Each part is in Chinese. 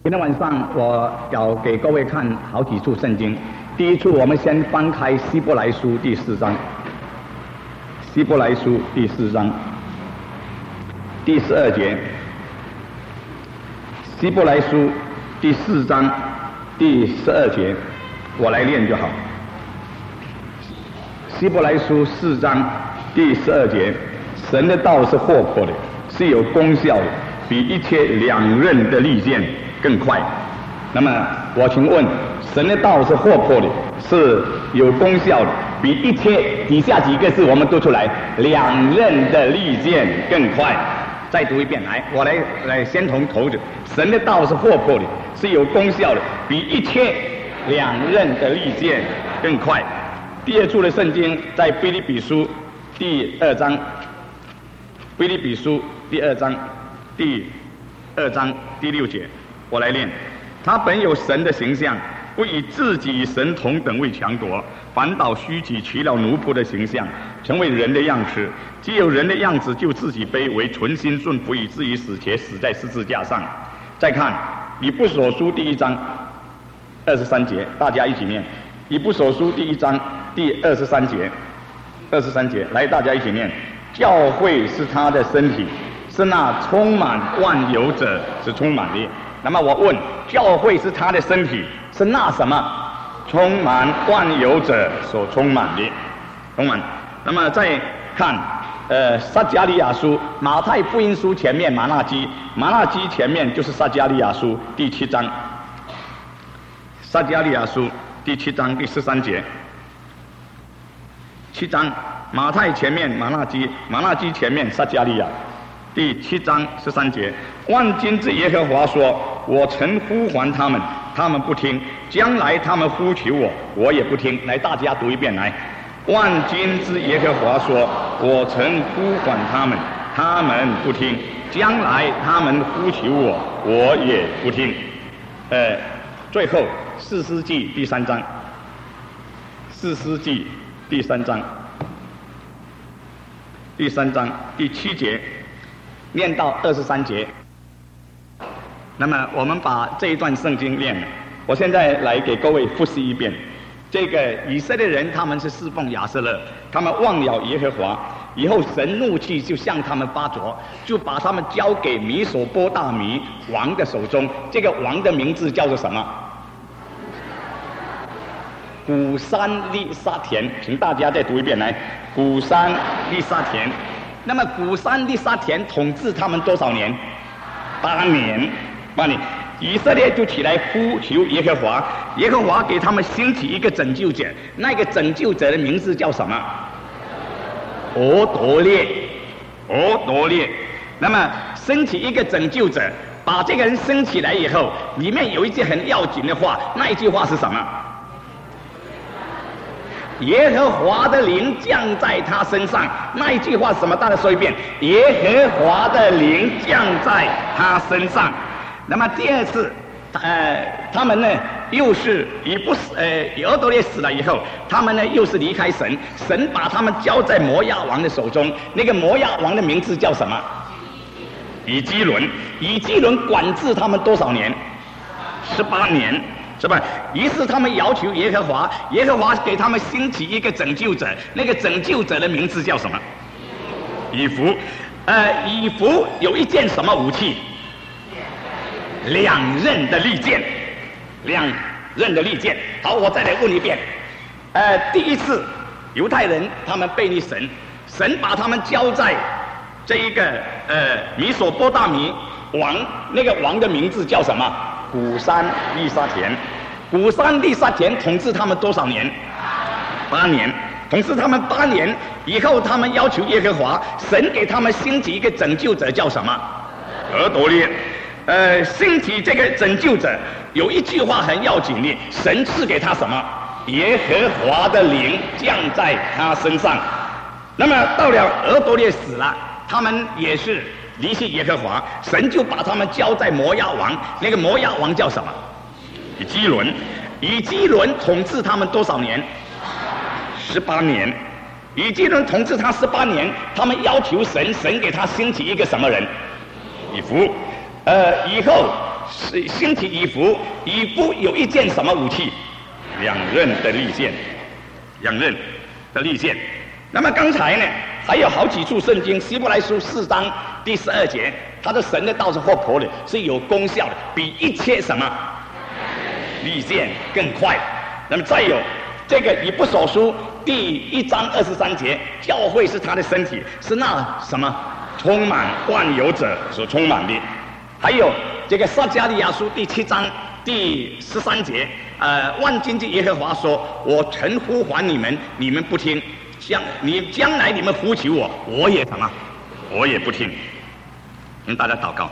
今天晚上我要给各位看好几处圣经。第一处，我们先翻开希伯来书第4章。希伯来书第4章第12节。希伯来书第4章第12节，我来念就好。希伯来书4章第12节，神的道是活泼的，是有功效的，比一切两刃的利剑更快。那么我请问，神的道是活泼的，是有功效的，比一切底下几个字我们读出来，两刃的利剑更快。再读一遍，我来先从头子。神的道是活泼的，是有功效的，比一切两刃的利剑更快。第二处的圣经在腓立比书第2章，腓立比书第2章第6节，我来念。他本有神的形象，不以自己与神同等为强夺，反倒虚己，取了奴仆的形象，成为人的样式。既有人的样子，就自己卑微，存心顺服，以至于死，且死在十字架上。再看以弗所书第1章23节，大家一起念。以弗所书第1章第23节，来，大家一起念。教会是他的身体，是那充满万有者是充满的。那么我问，教会是他的身体，是那什么充满万有者所充满的？充满。那么再看撒迦利亚书，马太福音书前面马纳基前面就是撒迦利亚书第7章。撒迦利亚书第7章第13节。7章，马太前面马纳基前面撒迦利亚。第7章13节，万军之耶和华说：我曾呼唤他们，他们不听；将来他们呼求我，我也不听。来，大家读一遍来。万军之耶和华说：我曾呼唤他们，他们不听；将来他们呼求我，我也不听。最后士师记第3章，士师记第3章第7节念到23节。那么我们把这一段圣经念了，我现在来给各位复习一遍。这个以色列人他们是侍奉亚舍勒，他们忘了耶和华，以后神怒气就向他们发作，就把他们交给米索波大米王的手中。这个王的名字叫做什么？古珊利沙田，请大家再读一遍来。古珊利沙田。那么古珊利沙田统治他们多少年？8年。以色列就起来呼求耶和华，耶和华给他们兴起一个拯救者，那个拯救者的名字叫什么？俄夺列。那么兴起一个拯救者，把这个人升起来以后，里面有一句很要紧的话，那一句话是什么？耶和华的灵降在他身上。那一句话是什么？大家说一遍。耶和华的灵降在他身上。那么第二次，他们呢又是俄夺列死了以后，他们呢又是离开神，神把他们交在摩押王的手中。那个摩押王的名字叫什么？以基伦。以基伦管制他们多少年？18年。是吧？于是他们要求耶和华，耶和华给他们兴起一个拯救者，那个拯救者的名字叫什么？以弗。以弗有一件什么武器？2刃的利剑。2刃的利剑。好，我再来问一遍。第一次犹太人他们背逆神，神把他们交在这一个米索波大米王，那个王的名字叫什么？古珊利沙田。古珊利沙田统治他们多少年？8年。统治他们8年以后，他们要求耶和华，神给他们兴起一个拯救者，叫什么？俄夺列。兴起这个拯救者有一句话很要紧的，神赐给他什么？耶和华的灵降在他身上。那么到了俄夺列死了，他们也是离弃耶和华，神就把他们交在摩押王。那个摩押王叫什么？以基伦。以基伦统治他们多少年？18年。以基伦统治他18年，他们要求神，神给他兴起一个什么人？以弗。以后兴起以弗，以弗有一件什么武器？两刃的利剑，两刃的利剑。那么刚才呢，还有好几处圣经，希伯来书4章第12节，他的神的道是活泼的，是有功效的，比一切什么利剑更快。那么再有这个以弗所书第1章23节，教会是他的身体，是那什么充满万有者所充满的。还有这个撒迦利亚书第7章第13节，万军之耶和华说：“我曾呼唤你们，你们不听；将来你们呼求我，我也什么？我也不听。”大家祷告。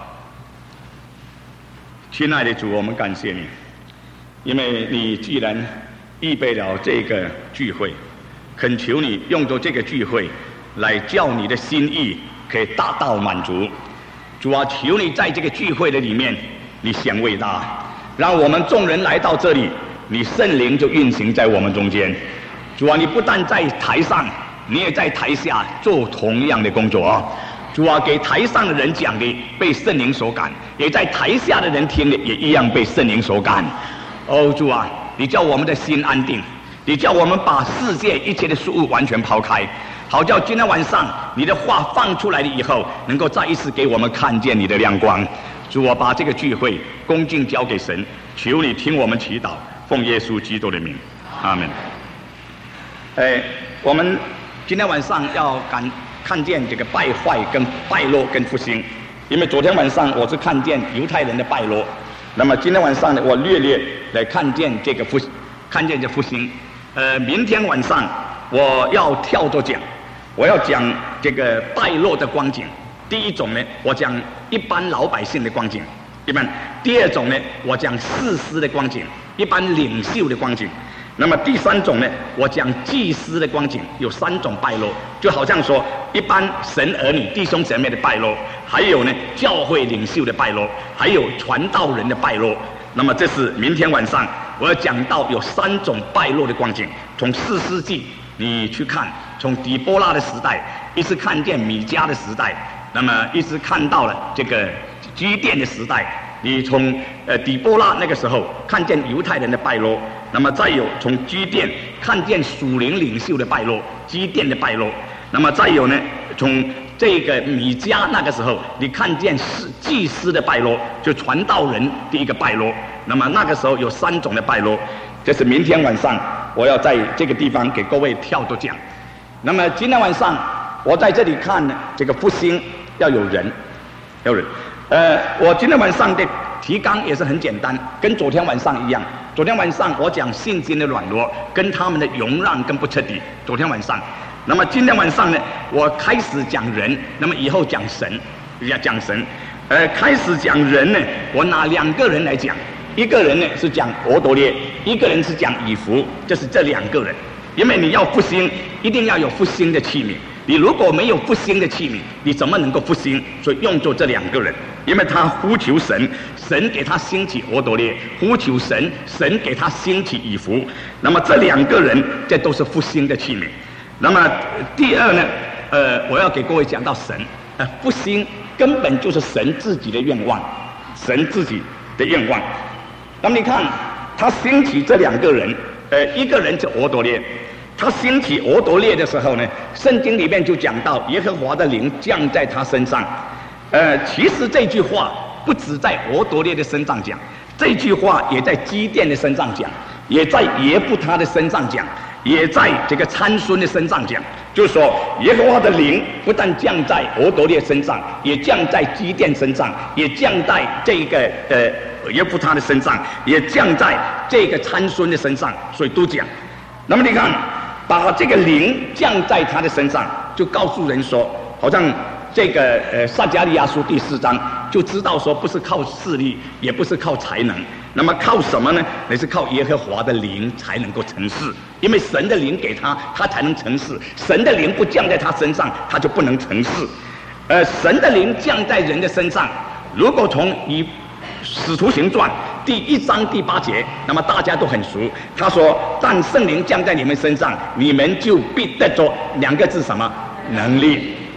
亲爱的主，我们感谢你，因为你既然预备了这个聚会，恳求你用着这个聚会来叫你的心意可以达到满足。主啊，求你在这个聚会的里面，你显伟大，让我们众人来到这里，你圣灵就运行在我们中间。主啊，你不但在台上，你也在台下做同样的工作。主啊，给台上的人讲的被圣灵所感，也在台下的人听的也一样被圣灵所感。哦，主啊，你叫我们的心安定，你叫我们把世界一切的事物完全抛开，好叫今天晚上你的话放出来了以后，能够再一次给我们看见你的亮光。主啊，把这个聚会恭敬交给神，求你听我们祈祷，奉耶稣基督的名，阿门。我们今天晚上要看见这个败坏跟败落跟复兴，因为昨天晚上我是看见犹太人的败落，那么今天晚上呢，我略来看见这个复兴。明天晚上我要跳着讲，我要讲这个败落的光景。第一种呢，我讲一般老百姓的光景；第二种呢，我讲士师的光景，一般领袖的光景。那么第三种呢，我讲祭司的光景，有3种败落，就好像说一般神儿女弟兄姐妹的败落，还有呢教会领袖的败落，还有传道人的败落。那么这是明天晚上我要讲到有3种败落的光景。从4世纪你去看，从底波拉的时代一直看见米迦的时代，那么一直看到了这个基甸的时代。你从底波拉那个时候看见犹太人的败落，那么再有从基甸看见属灵领袖的败落，基甸的败落，那么再有呢，从这个米迦那个时候你看见祭司的败落，就传道人第一个败落。那么那个时候有3种的败落，这是明天晚上我要在这个地方给各位跳着讲。那么今天晚上我在这里看这个复兴要有人，我今天晚上的提纲也是很简单，跟昨天晚上一样。昨天晚上我讲信心的软弱，跟他们的容让跟不彻底。昨天晚上，那么今天晚上呢，我开始讲人，那么以后讲神，开始讲人呢，我拿2个人来讲，一个人呢是讲俄多列，一个人是讲以弗，就是这2个人。因为你要复兴，一定要有复兴的器皿。你如果没有复兴的器皿，你怎么能够复兴？所以用作这2个人，因为他呼求神，神给他兴起俄多列；呼求神，神给他兴起以弗。那么这2个人，这都是复兴的器皿。那么第二呢，我要给各位讲到神，复兴根本就是神自己的愿望，神自己的愿望。那么你看，他兴起这2个人，一个人是俄多列。他兴起俄多列的时候呢，圣经里面就讲到耶和华的灵降在他身上。其实这句话不止在俄多列的身上讲，这句话也在基甸的身上讲，也在耶布他的身上讲，也在这个参孙的身上讲。就是说，耶和华的灵不但降在俄多列身上，也降在基甸身上，也降在这个耶布他的身上，也降在这个参孙的身上，所以都讲。那么你看，把这个灵降在他的身上，就告诉人说，好像这个撒迦利亚书第4章就知道说，不是靠势力，也不是靠才能，那么靠什么呢？那是靠耶和华的灵才能够成事，因为神的灵给他，他才能成事。神的灵不降在他身上，他就不能成事。神的灵降在人的身上，如果从使徒行传第1章第8节，那么大家都很熟。他说：“但圣灵降在你们身上，你们就必得着2个字什么？能力。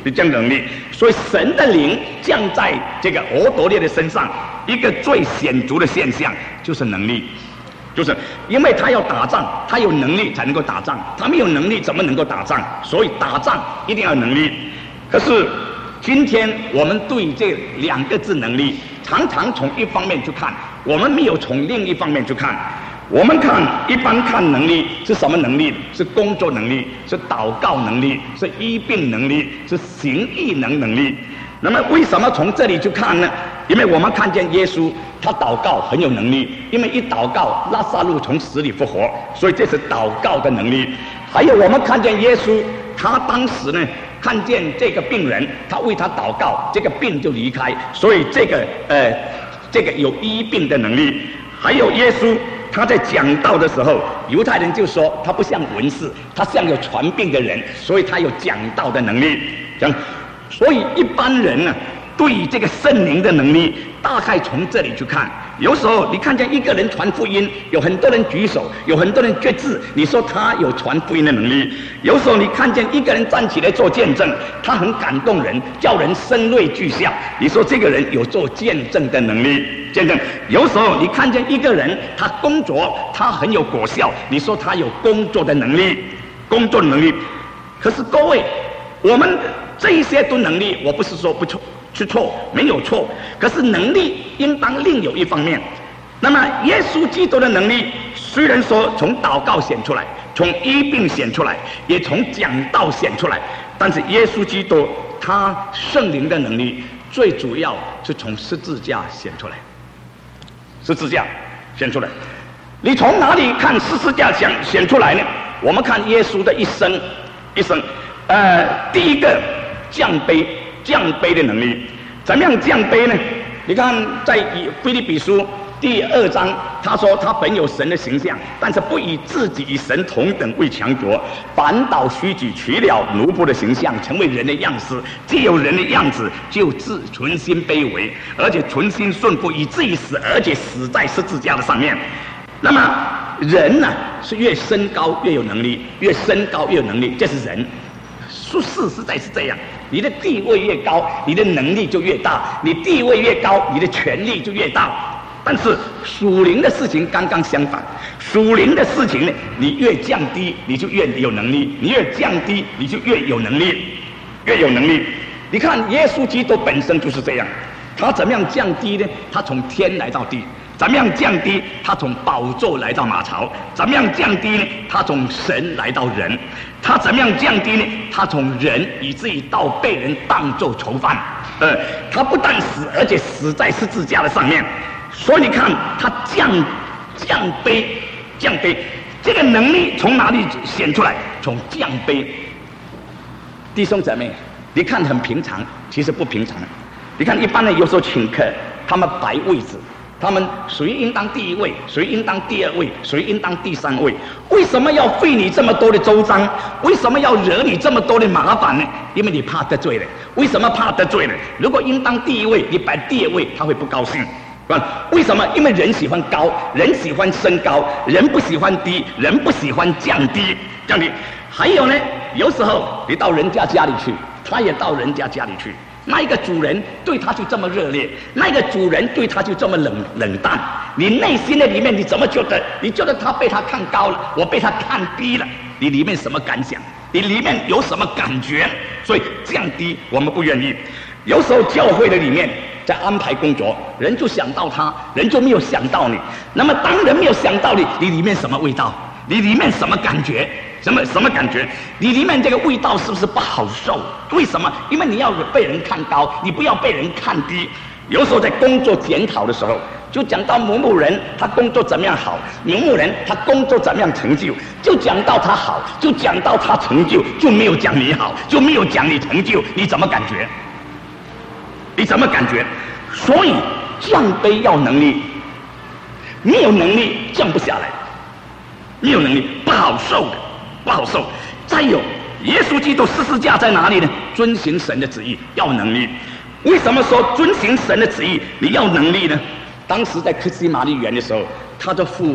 是这样的能力。所以神的灵降在这个俄陀聶的身上，一个最显著的现象就是能力，就是因为他要打仗，他有能力才能够打仗，他没有能力怎么能够打仗？所以打仗一定要有能力。可是今天我们对这2个字能力，常常从一方面去看，我们没有从另一方面去看。我们一般看能力是什么能力？是工作能力，是祷告能力，是医病能力，是行异能力。那么为什么从这里去看呢？因为我们看见耶稣他祷告很有能力，因为一祷告拉撒路从死里复活，所以这是祷告的能力。还有我们看见耶稣他当时呢看见这个病人，他为他祷告，这个病就离开，所以这个有医病的能力。还有耶稣他在讲道的时候，犹太人就说他不像文士，他像有传病的人，所以他有讲道的能力。所以一般人呢对于这个圣灵的能力，大概从这里去看。有时候你看见一个人传福音，有很多人举手，有很多人决志，你说他有传福音的能力。有时候你看见一个人站起来做见证，他很感动人，叫人声泪俱下，你说这个人有做见证的能力。见证。有时候你看见一个人他工作他很有果效，你说他有工作的能力，工作能力。可是各位，我们这一些都能力，我不是说不错是错，没有错。可是能力应当另有一方面。那么耶稣基督的能力，虽然说从祷告显出来，从医病显出来，也从讲道显出来，但是耶稣基督他圣灵的能力，最主要是从十字架显出来。十字架显出来，你从哪里看十字架显出来呢？我们看耶稣的一生，第一个降卑的能力，怎么样降卑呢？你看在腓立比书第2章，他说他本有神的形象，但是不以自己与神同等为强夺，反倒虚己，取了奴仆的形象，成为人的样式。既有人的样子，就存心卑微，而且存心顺服，以至于死，而且死在十字架的上面。那么人呢，是越升高越有能力，越升高越有能力，这是人。事实在是这样，你的地位越高，你的能力就越大；你地位越高，你的权力就越大。但是属灵的事情刚刚相反，属灵的事情呢，你越降低，你就越有能力；你越降低，你就越有能力，越有能力。你看耶稣基督本身就是这样，他怎么样降低呢？他从天来到地。怎么样降低？他从宝座来到马槽。怎么样降低呢？他从神来到人。他怎么样降低呢？他从人以至于到被人当作囚犯。他不但死，而且死在十字架的上面。所以你看，他降卑，这个能力从哪里显出来？从降卑。弟兄姊妹，你看很平常，其实不平常。你看一般人有时候请客，他们摆位置。他们谁应当第一位，谁应当第2位，谁应当第3位？为什么要费你这么多的周章？为什么要惹你这么多的麻烦呢？因为你怕得罪人。为什么怕得罪人？如果应当第1位，你摆第2位，他会不高兴。为什么？因为人喜欢高，人喜欢升高，人不喜欢低，人不喜欢降低。还有呢，有时候你到人家家里去，他也到人家家里去。那一个主人对他就这么热烈，那个主人对他就这么冷淡。你内心的里面你怎么觉得？你觉得他被他看高了，我被他看低了，你里面什么感想？你里面有什么感觉？所以降低我们不愿意。有时候教会的里面在安排工作，人就想到他，人就没有想到你。那么当人没有想到你，你里面什么味道？你里面什么感觉？什么感觉？你里面这个味道是不是不好受？为什么？因为你要被人看高，你不要被人看低。有时候在工作检讨的时候，就讲到某人他工作怎么样好，某人他工作怎么样成就，就讲到他好，就讲到他成就，就没有讲你好，就没有讲你成就，你怎么感觉？你怎么感觉？所以降卑要能力，没有能力降不下来，没有能力不好受的。不好受。再有，耶稣基督十字架在哪里呢？遵行神的旨意要能力。为什么说遵行神的旨意你要能力呢？当时在客西马尼园的时候，他的父啊，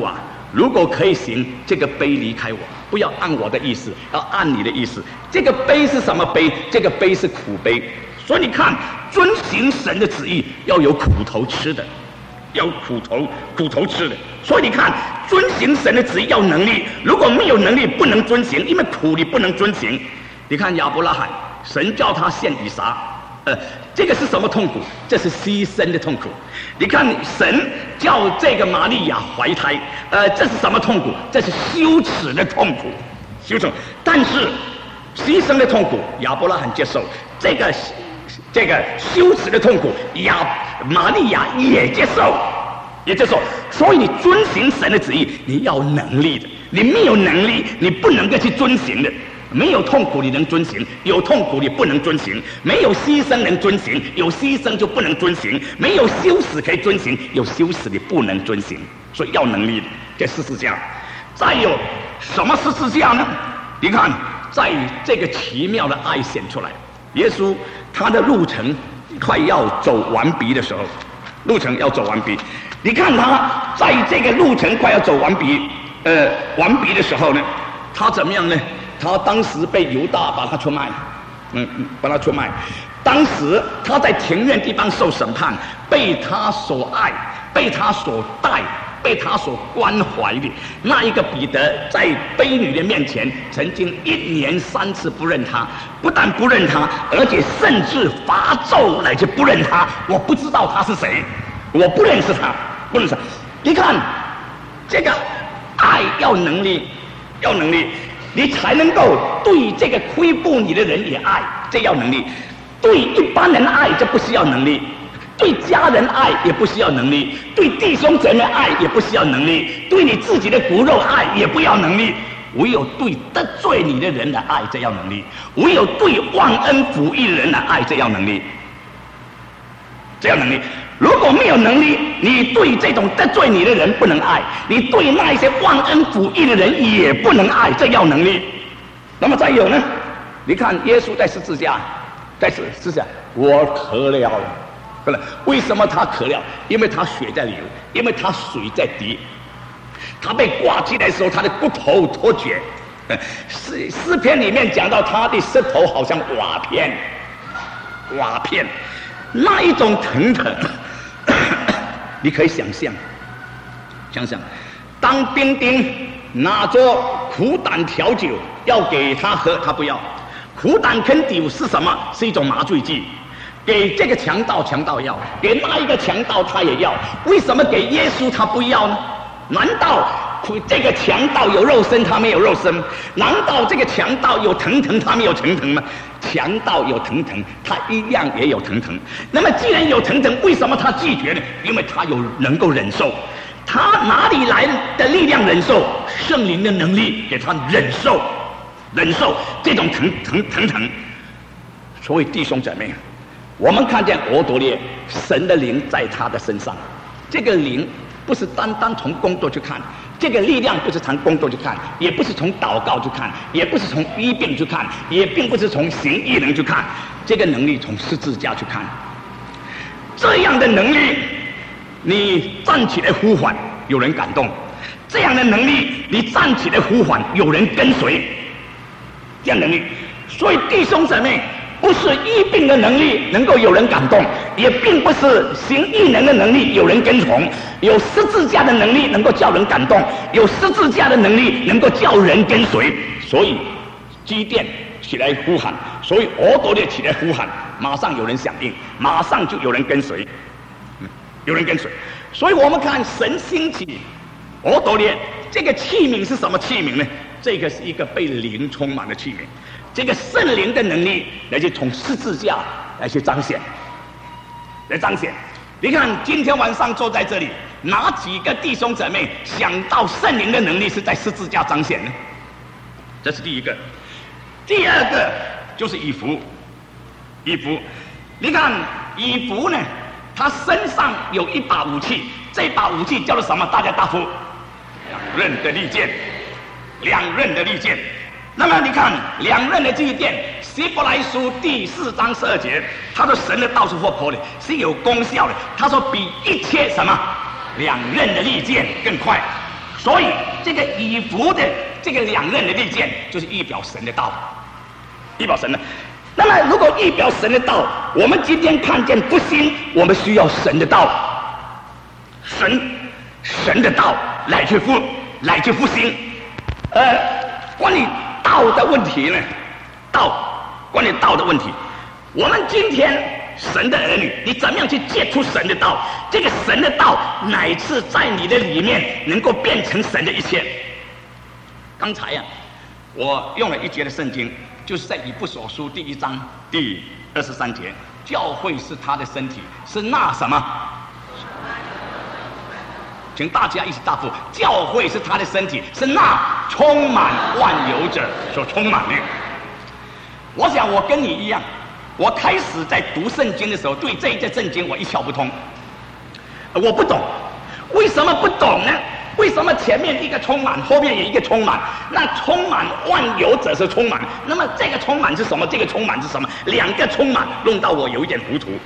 如果可以行，这个杯离开我，不要按我的意思，要按你的意思。这个杯是什么杯？这个杯是苦杯。所以你看，遵行神的旨意要有苦头吃的，要苦头吃的。所以你看，遵行神的旨意要能力，如果没有能力，不能遵行，因为苦你不能遵行。你看亚伯拉罕，神叫他献以撒。这个是什么痛苦？这是牺牲的痛苦。你看，神叫这个玛利亚怀胎，这是什么痛苦？这是羞耻的痛苦，羞耻。但是牺牲的痛苦，亚伯拉罕接受；这个羞耻的痛苦，玛利亚也接受，也接受。所以你遵行神的旨意，你要能力的。你没有能力，你不能够去遵行的。没有痛苦你能遵行，有痛苦你不能遵行；没有牺牲能遵行，有牺牲就不能遵行；没有羞耻可以遵行，有羞耻你不能遵行。所以要能力的，这十字架。再有什么十字架呢？你看，在这个奇妙的爱显出来，耶稣他的路程快要走完毕的时候，你看他在这个路程快要走完毕的时候呢，他怎么样呢？他当时被犹大把他出卖，当时他在庭院地方受审判，被他所爱，被他所待，被他所关怀的那一个彼得，在婢女的面前，曾经1年3次不认他，不但不认他，而且甚至发咒来去不认他。我不知道他是谁，我不认识他，不认识他。你看，这个爱要能力，你才能够对这个亏负你的人也爱，这要能力；对一般人爱，这不需要能力；对家人爱也不需要能力；对弟兄姊妹爱也不需要能力；对你自己的骨肉爱也不要能力。唯有对得罪你的人的爱，这要能力；唯有对忘恩负义的人的爱，这要能力。如果没有能力，你对这种得罪你的人不能爱，你对那一些忘恩负义的人也不能爱，这要能力。那么再有呢？你看耶稣在十字架，我渴了。为什么他渴了？因为他血在流，因为他水在滴。他被挂起来的时候，他的骨头脱节。诗篇里面讲到他的舌头好像瓦片，那一种疼，你可以想象，当兵丁拿着苦胆调酒要给他喝，他不要。苦胆跟酒是什么？是一种麻醉剂。给这个强盗要，给那一个强盗他也要。为什么给耶稣他不要呢？难道这个强盗有肉身，他没有肉身？难道这个强盗有疼，他没有疼吗？强盗有疼，他一样也有疼。那么既然有疼，为什么他拒绝呢？因为他有能够忍受。他哪里来的力量忍受？圣灵的能力给他忍受这种疼。所以弟兄姊妹，我们看见俄夺列，神的灵在他的身上。这个灵不是单单从工作去看，这个力量不是从工作去看，也不是从祷告去看，也不是从医病去看，也并不是从行异能去看，这个能力从十字架去看。这样的能力，你站起来呼唤，有人感动；这样的能力，你站起来呼唤，有人跟随。这样能力，所以弟兄姊妹，不是医病的能力能够有人感动，也并不是行异能的能力有人跟从。有十字架的能力能够叫人感动，有十字架的能力能够叫人跟随。所以基甸起来呼喊，所以俄夺列起来呼喊，马上有人响应，马上就有人跟随，所以我们看神兴起俄夺列，这个器皿是什么器皿呢？这个是一个被灵充满的器皿，这个圣灵的能力来去从十字架来去彰显。你看今天晚上坐在这里，哪几个弟兄姊妹想到圣灵的能力是在十字架彰显呢？这是第一个。第二个就是以弗。你看以弗呢，他身上有一把武器，这把武器叫做什么？大家答复。2刃的利剑。那么你看2刃的利剑，希伯来书第4章12节，他说神的道是活泼的，是有功效的。他说比一切什么2刃的利剑更快。 所以这个以弗的这个两刃的利剑，就是预表神的道，预表神的。那么如果预表神的道，我们今天看见复兴，我们需要神的道，神的道来去复兴。关于道的问题呢，关于道的问题，我们今天神的儿女，你怎么样去接触神的道？这个神的道乃至在你的里面能够变成神的一切。刚才我用了一节的圣经，就是在以弗所书第1章第23节，教会是他的身体，是那什么？请大家一起答复：教会是他的身体，是那充满万有者所充满的。我想我跟你一样，我开始在读圣经的时候，对这一节圣经我一窍不通，我不懂。为什么不懂呢？为什么前面一个充满，后面也一个充满？那充满万有者是充满，那么这个充满是什么？这个充满是什么？两个充满弄到我有一点糊涂。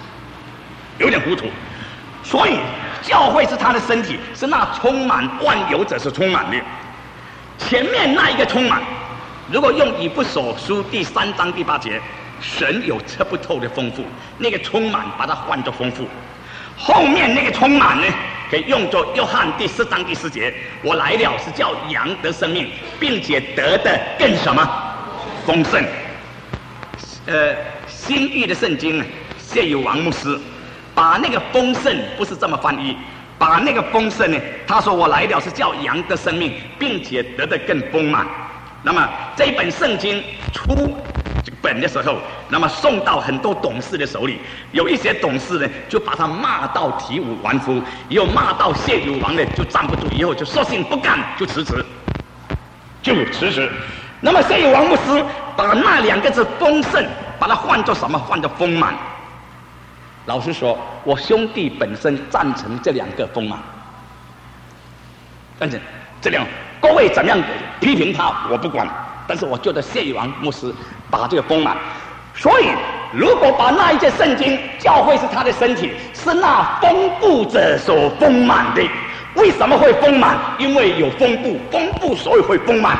所以教会是他的身体，是那充满万有者是充满的。前面那一个充满，如果用以弗所书第3章第8节，神有测不透的丰富，那个充满把它换作丰富。后面那个充满呢，可以用作约翰第4章第4节，我来了是叫羊得生命，并且得的更什么？丰盛。新译的圣经呢，谢有王牧师把那个丰盛不是这么翻译，把那个丰盛呢，他说我来了是叫羊得生命，并且得的更丰满。那么这一本圣经出本的时候，那么送到很多董事的手里，有一些董事呢就把他骂到体无完肤，也有骂到谢有王呢就站不住，以后就索性不干，就辞职。那么谢有王牧师把那2个字丰盛，把它换作什么？换作丰满。老实说，我兄弟本身赞成这2个丰满，赞成这2。各位怎么样批评他，我不管。但是我觉得谢有王牧师把这个丰满，所以如果把那一节圣经，教会是他的身体，是那丰富者所丰满的。为什么会丰满？因为有丰富，所以会丰满，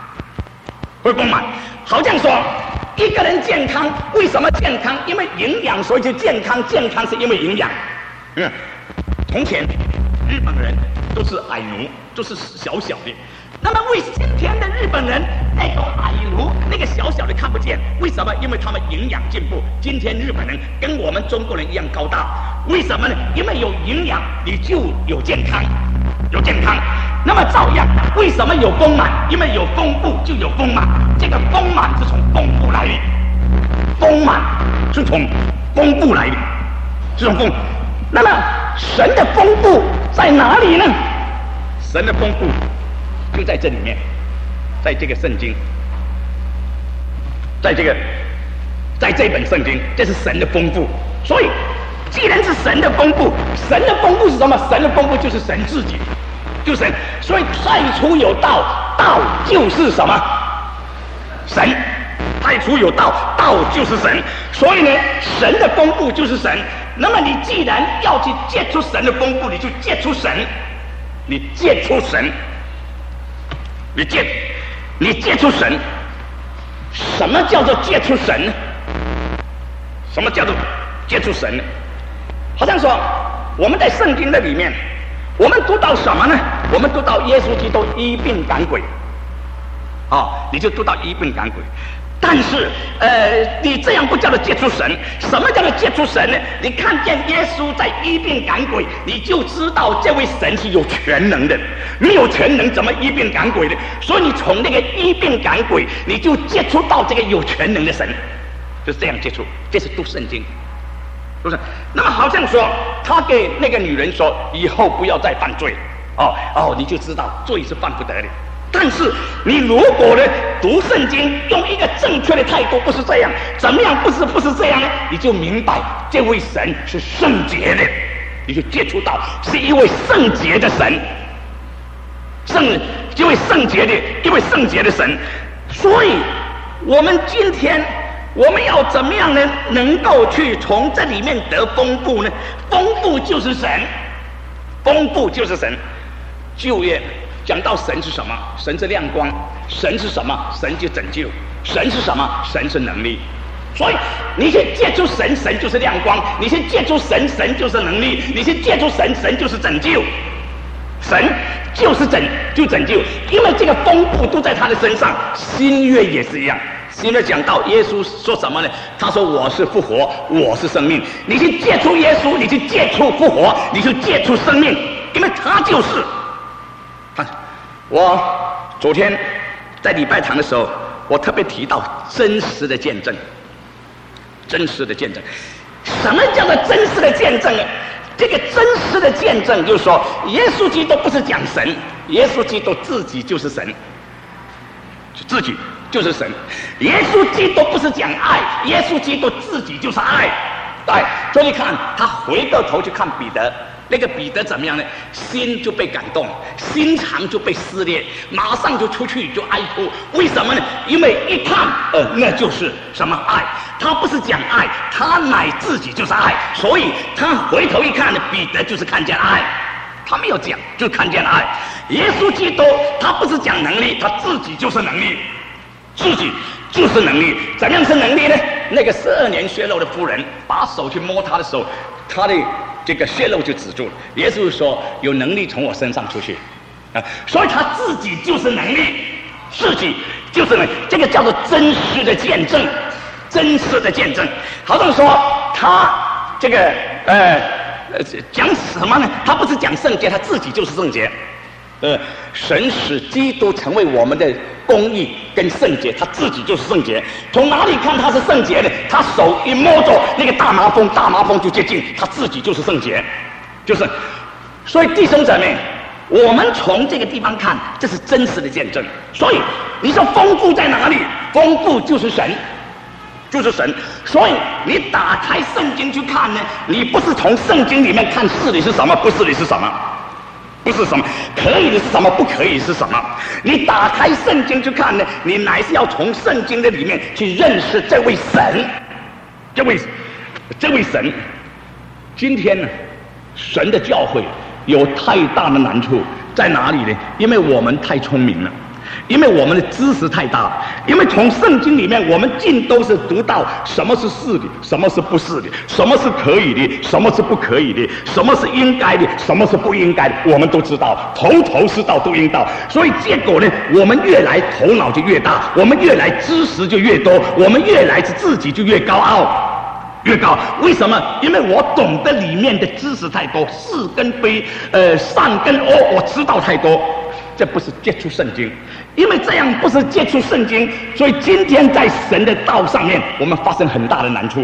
好像说一个人健康，为什么健康？因为营养，所以就健康。健康是因为营养。从前日本人都是矮奴，都是小小的。那么为今天的日本人，那个矮奴，那个小小的看不见，为什么？因为他们营养进步。今天日本人跟我们中国人一样高大，为什么呢？因为有营养，你就有健康。那么照样，为什么有丰满？因为有丰富就有丰满。这个丰满是从丰富来的，那么神的丰富在哪里呢？神的丰富就在这里面，在这个圣经，在这本圣经，这是神的丰富。所以既然是神的丰富，神的丰富是什么？神的丰富就是神自己，就是神。所以太初有道，道就是什么？神。太初有道，道就是神。所以呢，神的丰富就是神。那么你既然要去接触神的丰富，你就接触神，你接触神。什么叫做接触神呢？什么叫做接触神呢？好像说我们在圣经的里面，我们读到什么呢？我们读到耶稣基督医病赶鬼，你就读到医病赶鬼。但是你这样不叫做接触神。什么叫做接触神呢？你看见耶稣在医病赶鬼，你就知道这位神是有全能的。你有全能怎么医病赶鬼的？所以你从那个医病赶鬼，你就接触到这个有全能的神，就是这样接触。这是读圣经，是不是？那么好像说他给那个女人说，以后不要再犯罪，你就知道罪是犯不得的。但是你如果呢读圣经用一个正确的态度，不是这样，怎么样不是这样呢？你就明白这位神是圣洁的，你就接触到是一位圣洁的神，一位圣洁的神。所以我们今天我们要怎么样呢？能够去从这里面得丰富呢？丰富就是神，旧约讲到神是什么？神是亮光。神是什么？神就拯救。神是什么？神是能力。所以你去接触神，神就是亮光；你去接触神，神就是能力；你去接触神，神就是拯救。神就是拯救，因为这个丰富都在他的身上。新约也是一样。新约讲到耶稣说什么呢？他说我是复活，我是生命。你去接触耶稣，你去接触复活，你去接触生命，因为他就是。我昨天在礼拜堂的时候，我特别提到真实的见证。真实的见证，什么叫做真实的见证呢？这个真实的见证就是说，耶稣基督不是讲神，耶稣基督自己就是神，自己就是神。耶稣基督不是讲爱，耶稣基督自己就是爱。对，所以你看他回过头去看彼得，那个彼得怎么样呢？心就被感动，心肠就被撕裂，马上就出去就哀哭。为什么呢？因为一看，那就是什么爱？他不是讲爱，他乃自己就是爱，所以他回头一看呢，彼得就是看见爱。他没有讲，就看见爱。耶稣基督他不是讲能力，他自己就是能力，自己就是能力。怎样是能力呢？那个12年血漏的妇人把手去摸他的时候，他的这个血漏就止住了。耶稣说有能力从我身上出去所以他自己就是能力，自己就是能力。这个叫做真实的见证，真实的见证。好像说他这个讲什么呢？他不是讲圣洁，他自己就是圣洁。神使基督成为我们的公义跟圣洁，他自己就是圣洁。从哪里看他是圣洁的？他手一摸着那个大麻风就接近，他自己就是圣洁，就是。所以弟兄姊妹，我们从这个地方看，这是真实的见证。所以你说丰富在哪里？丰富就是神，就是神。所以你打开圣经去看呢，你不是从圣经里面看是的是什么，不是的是什么。不是什么可以的是什么，不可以是什么。你打开圣经去看呢，你乃是要从圣经的里面去认识这位神，这位神。今天呢，神的教会有太大的难处在哪里呢？因为我们太聪明了，因为我们的知识太大，因为从圣经里面我们尽都是读到什么是是的，什么是不是的，什么是可以的，什么是不可以的，什么是应该的，什么是不应该的，我们都知道，头头是道，都应道。所以结果呢，我们越来头脑就越大，我们越来知识就越多，我们越来自己就越高傲。越高，为什么？因为我懂得里面的知识太多，是跟非，善跟恶，我知道太多。这不是接触圣经，因为这样不是接触圣经，所以今天在神的道上面，我们发生很大的难处。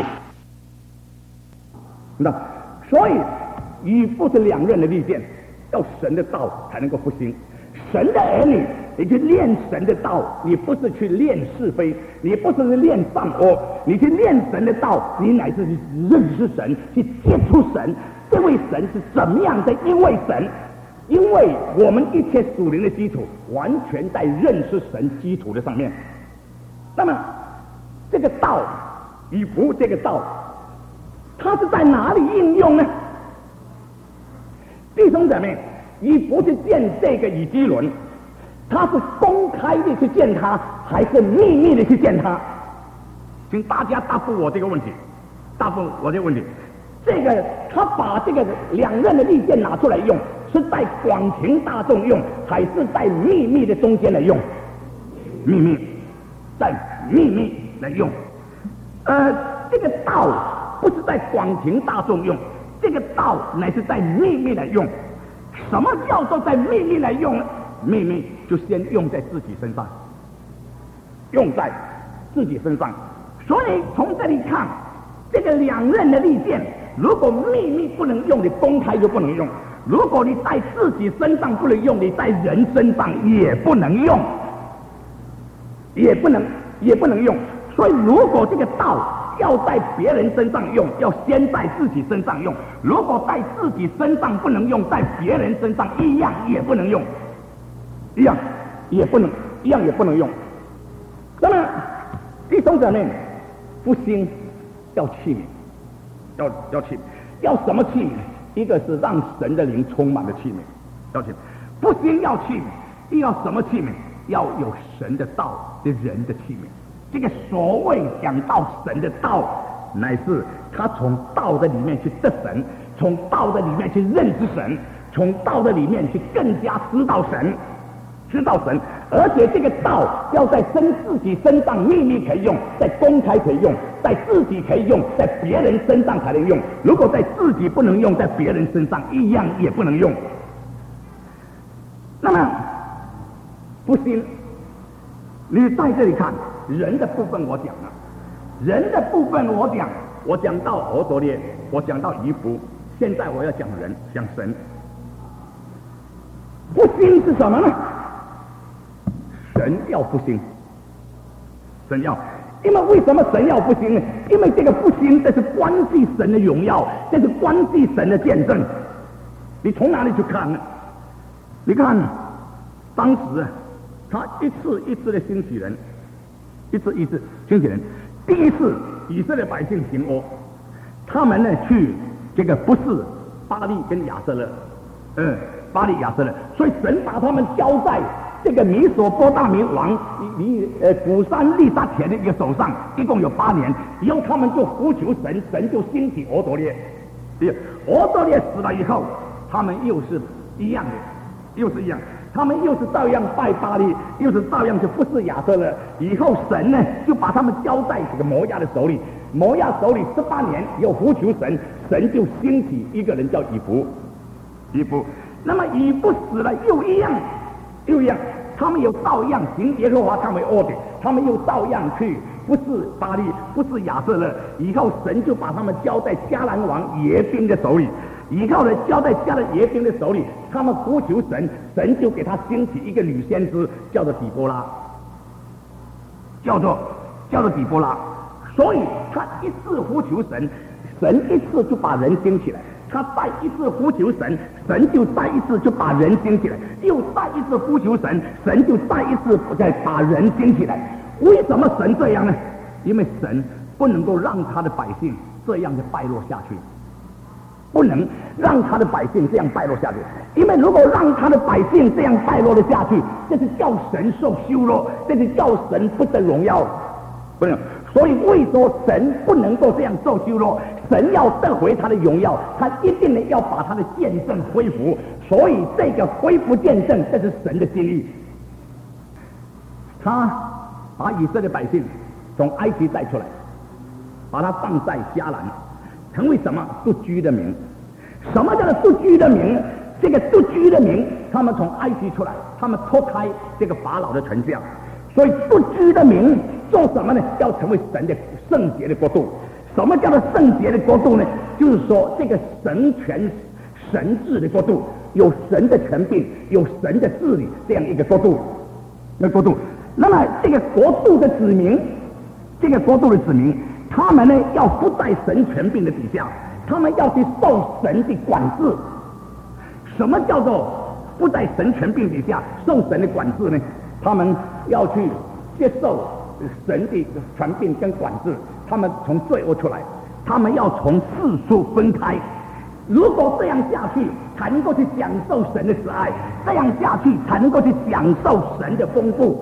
那所以与父是两刃的利剑，要神的道才能够复兴。神的儿女，你去练神的道，你不是去练是非，你不是练善恶，你去练神的道，你乃是认识神，去接触神。这位神是怎么样的一位神？因为我们一切属灵的基础完全在认识神基础的上面。那么这个道与福，这个道它是在哪里应用呢？弟兄姊妹，以福去见这个以基伦，他是公开的去见他，还是秘密的去见他？请大家答复我这个问题，答复我这个问题。这个他把这个两刃的利剑拿出来用，是在广庭大众用，还是在秘密的中间来用？秘密，在秘密来用。这个道不是在广庭大众用，这个道乃是在秘密来用。什么叫做在秘密来用呢？秘密就先用在自己身上，用在自己身上。所以从这里看，这个两刃的利剑，如果秘密不能用，你公开就不能用；如果你在自己身上不能用，你在人身上也不能用，也不能用。所以如果这个道要在别人身上用，要先在自己身上用；如果在自己身上不能用，在别人身上一样也不能用，一样也不能用。那么弟兄姊妹，复兴要器皿，要器皿，要什么器皿？一个是让神的灵充满的器皿，要器皿；复兴要器皿， 要什么器皿？要有神的道的人的器皿。这个所谓讲到神的道，乃是他从道的里面去得神，从道的里面去认识神，从道的里面去更加知道神，而且这个道要在自己身上秘密可以用，在公开可以用，在自己可以用，在别人身上才能用。如果在自己不能用，在别人身上一样也不能用。那么不信，你在这里看人的部分我讲了，人的部分我讲到俄陀列，我讲到渔夫，现在我要讲人，讲神。不信是什么呢？神要不信，神要，因为为什么神要不信呢？因为这个不信，这是关系神的荣耀，这是关系神的见证。你从哪里去看呢？你看，当时他一次一次的兴起人，一次一次兴起人。第一次以色列百姓行恶，他们呢去这个不是巴利跟亚瑟勒，巴利亚瑟勒，所以神把他们交在这个米索波大米王古山利萨田的一个手上，一共有8年。以后他们就呼求神，神就兴起俄陀列。俄陀列死了以后，他们又是一样，他们又是照样拜巴利，又是照样去服侍亚瑟勒。以后神呢就把他们交在这个摩押的手里，摩押手里18年，又呼求神，神就兴起一个人叫以弗。那么以弗死了又一样，他们又照样行耶和华他们恶的，他们又照样去不是巴利，不是亚瑟勒。以后神就把他们交在迦南王耶宾的手里。以后呢，交在迦南耶宾的手里，他们呼求神，神就给他兴起一个女先知，叫做底波拉，叫做底波拉。所以他一次呼求神，神一次就把人兴起来；他再一次呼求神，神就再一次就把人兴起来；又再一次呼求神，神就再一次再把人兴起来。为什么神这样呢？因为神不能够让他的百姓这样的败落下去。不能让他的百姓这样败落下去，因为如果让他的百姓这样败落了下去，这是叫神受羞辱，这是叫神不得荣耀，不能。所以为说神不能够这样受羞辱，神要得回他的荣耀，他一定呢要把他的见证恢复。所以这个恢复见证，这是神的心意。他把以色列百姓从埃及带出来，把他放在迦南，成为什么？独居的民。什么叫做独居的民？这个独居的民，他们从埃及出来，他们脱开这个法老的权下，所以独居的民做什么呢？要成为神的圣洁的国度。什么叫做圣洁的国度呢？就是说这个神权神治的国度，有神的权柄，有神的治理，这样一个国度。那么这个国度的子民，他们呢要不在神权柄的底下，他们要去受神的管制。什么叫做不在神权柄底下受神的管制呢？他们要去接受神的权柄跟管制，他们从罪恶出来，他们要从世俗分开。如果这样下去，才能够去享受神的慈爱；这样下去，才能够去享受神的丰富，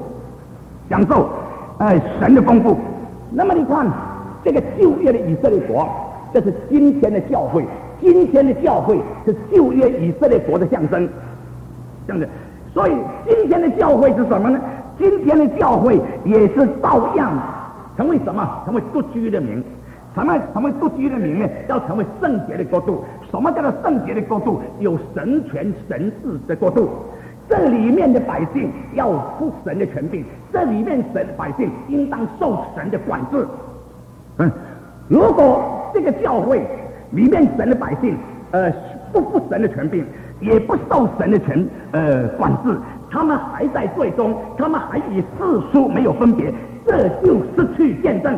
神的丰富。那么你看，这个旧约的以色列国，这是今天的教会。今天的教会是旧约以色列国的象征，所以今天的教会是什么呢？今天的教会也是照样成为什么？成为独居的民。成为独居的民呢？要成为圣洁的国度。什么叫做圣洁的国度？有神权神治的国度。这里面的百姓要服神的权柄，这里面神的百姓应当受神的管制。如果这个教会里面神的百姓不服神的权柄，也不受神的管制，他们还在罪中，他们还与世俗没有分别，这就失去见证。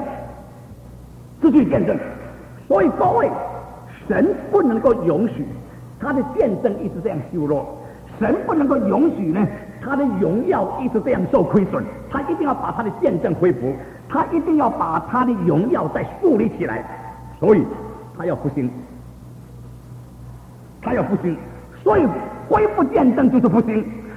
所以各位，神不能够允许他的见证一直这样修弱，神不能够允许呢他的荣耀一直这样受亏损，他一定要把他的见证恢复，他一定要把他的荣耀再树立起来。所以他要复兴，所以恢复见证就是复兴，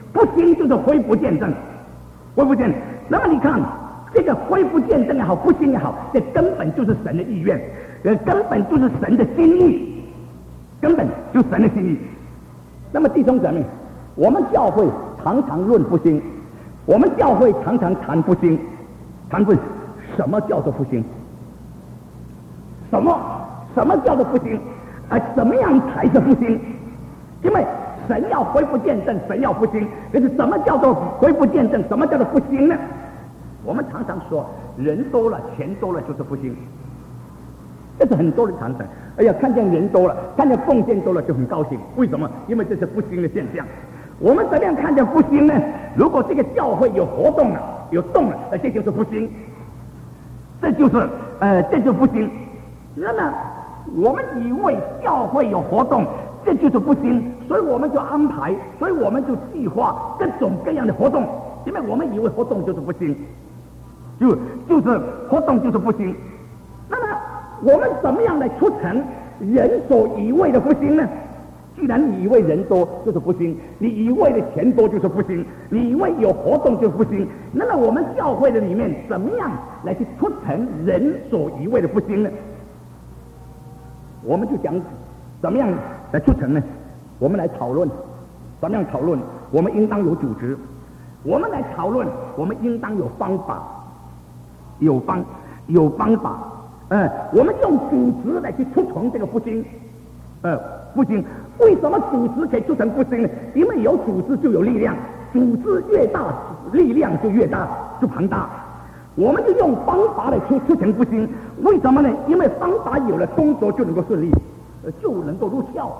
不兴就是恢复见证，恢复见证。那么你看这个恢复见证也好，不兴也好，这根本就是神的意愿，根本就是神的心意，根本就是神的心意。那么弟兄姊妹，我们教会常常论复兴，我们教会常常谈复兴，谈复兴。什么叫做复兴？什么叫做复兴？怎么样才是复兴？因为神要恢复见证，神要复兴，可是什么叫做恢复见证？什么叫做复兴呢？我们常常说，人多了，钱多了就是复兴，这是很多人常常。哎呀，看见人多了，看见奉献多了就很高兴，为什么？因为这是复兴的现象。我们怎么样看见复兴呢？如果这个教会有活动了，有动了，这就是复兴，这就是复兴。那么我们以为教会有活动，这就是复兴，所以我们就安排，所以我们就计划各种各样的活动，因为我们以为活动就是复兴，就是活动就是复兴。那么我们怎么样来促成人所以为的复兴呢？既然你以为人多就是复兴，你以为的钱多就是复兴，你以为有活动就是复兴，那么我们教会的里面怎么样来去促成人所以为的复兴呢？我们就讲怎么样来促成呢？我们来讨论，怎么样讨论？我们应当有组织，我们来讨论，我们应当有方法，有方法，我们用组织来去促成这个复兴，复兴。为什么组织可以促成复兴呢？因为有组织就有力量，组织越大，力量就越大，就庞大。我们就用方法来促成复兴。为什么呢？因为方法有了，工作就能够顺利，就能够入效，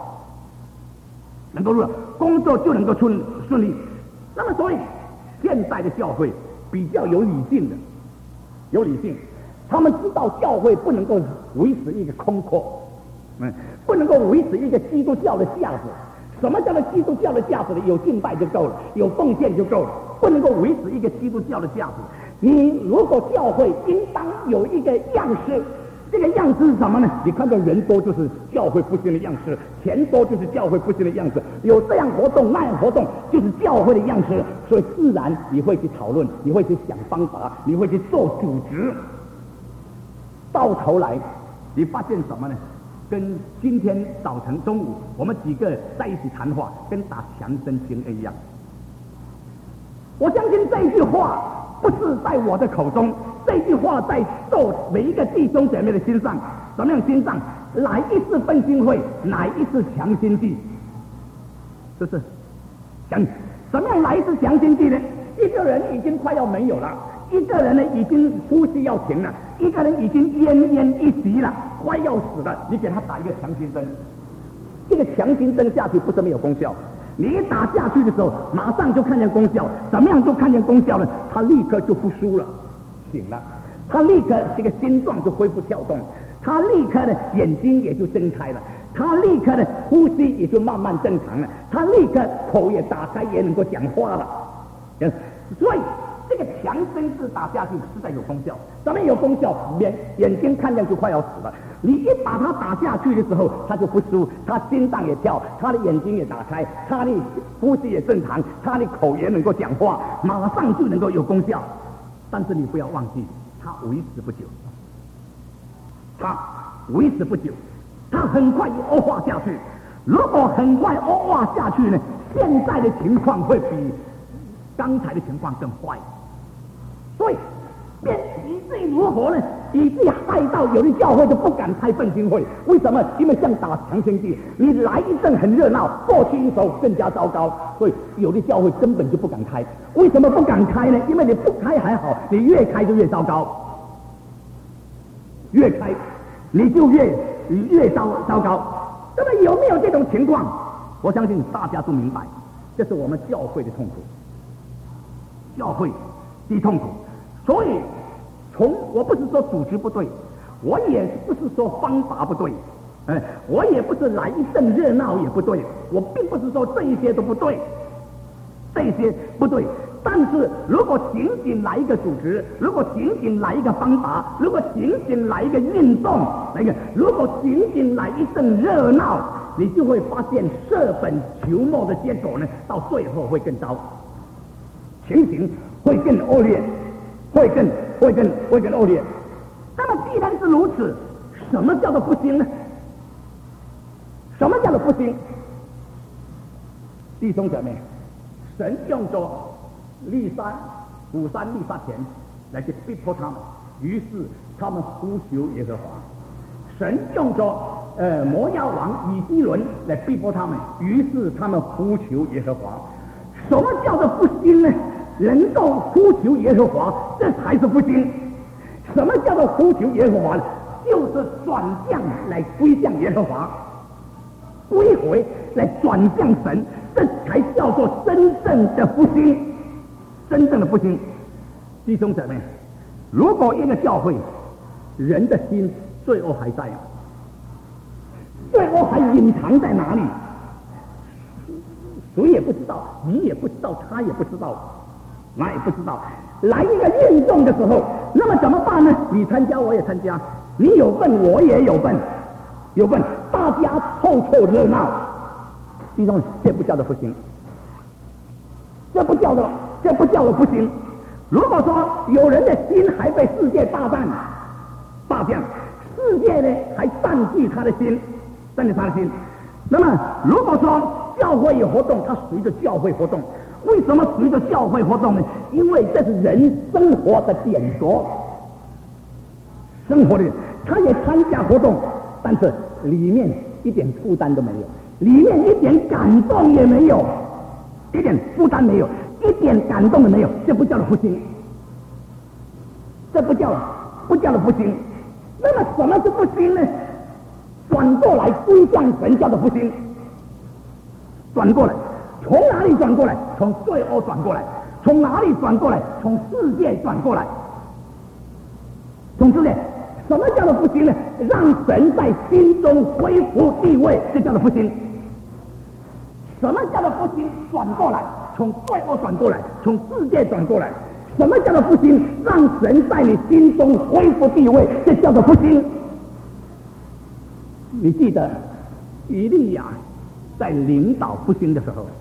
工作就能够顺利。那么所以现在的教会比较有理性，他们知道教会不能够维持一个空壳，不能够维持一个基督教的架子。什么叫做基督教的架子呢？有敬拜就够了，有奉献就够了，不能够维持一个基督教的架子。你如果教会应当有一个样式，这个样式是什么呢？你看到人多就是教会复兴的样式，钱多就是教会复兴的样式，有这样活动那样活动就是教会的样式，所以自然你会去讨论，你会去想方法，你会去做组织，到头来你发现什么呢？跟今天早晨中午我们几个在一起谈话，跟打强身经一样。我相信这句话不是在我的口中，这句话在做每一个弟兄姐妹的心上。怎么样心上？哪一次分心会，哪一次强心剂？是不是？怎么样来一次强心剂呢？一个人已经快要没有了，一个人呢已经呼吸要停了，一个人已经奄奄一息了，快要死了，你给他打一个强心针，这个强心针下去不是没有功效，你一打下去的时候马上就看见功效。怎么样就看见功效呢？他立刻就复苏了，醒了，他立刻这个心脏就恢复跳动，他立刻的眼睛也就睁开了，他立刻的呼吸也就慢慢正常了，他立刻口也打开，也能够讲话了。所以这个强身剂打下去实在有功效。怎么有功效？眼睛看见就快要死了，你一把它打下去的时候，他就复苏，他心脏也跳，他的眼睛也打开，他的呼吸也正常，他的口也能够讲话，马上就能够有功效。但是你不要忘记，他维持不久，他很快就恶化下去。如果很快恶化下去呢，现在的情况会比刚才的情况更坏。所以以至于如何呢？以至于害到有的教会就不敢开奋兴会。为什么？因为像打强心剂，你来一阵很热闹，过去一手更加糟糕。所以有的教会根本就不敢开。为什么不敢开呢？因为你不开还好，你越开就越糟糕，越开你就越糟糕。那么有没有这种情况？我相信大家都明白，这是我们教会的痛苦，教会的痛苦。所以我不是说组织不对，我也不是说方法不对，我也不是来一阵热闹也不对，我并不是说这一些都不对，但是如果仅仅来一个组织，如果仅仅来一个方法，如果仅仅来一个运动，如果仅仅来一阵热闹，你就会发现舍本求末的结果呢，到最后会更糟。 情形会更恶劣，会更恶劣。那么既然是如此，什么叫做不兴呢？什么叫做不兴？弟兄姐妹，神用着古山利萨田来去逼迫他们，于是他们呼求耶和华。神用着摩押王以基伦来逼迫他们，于是他们呼求耶和华。什么叫做不兴呢？能够呼求耶和华，这才是不兴。什么叫做呼求耶和华呢？就是转向来归向耶和华，归回来转向神，这才叫做真正的复兴，真正的复兴。弟兄姊妹，如果一个教会人的心罪恶还在，罪恶还隐藏在哪里？谁也不知道，你也不知道，他也不知道，哪也不知道。来一个运动的时候，那么怎么办呢？你参加，我也参加，你有份，我也有份，大家凑热闹。弟兄，这不叫做复兴，这不叫做复兴。如果说有人的心还被世界霸占，世界呢还占据他的心，那么如果说教会有活动，他随着教会活动。为什么随着教会活动呢？因为这是人生活的点着，他也参加活动，但是里面一点负担都没有，里面一点感动也没有，一点负担没有，一点感动都没有，这不叫做复兴，这不叫做复兴。那么什么是复兴呢？转过来归向神叫做复兴，转过来。从哪里转过来？从罪恶转过来。从哪里转过来？从世界转过来。从世界，什么叫做复兴呢？让神在心中恢复地位，这叫做复兴。什么叫做复兴？转过来，从罪恶转过来，从世界转过来。什么叫做复兴？让神在你心中恢复地位，这叫做复兴。你记得以利亚在领导复兴的时候，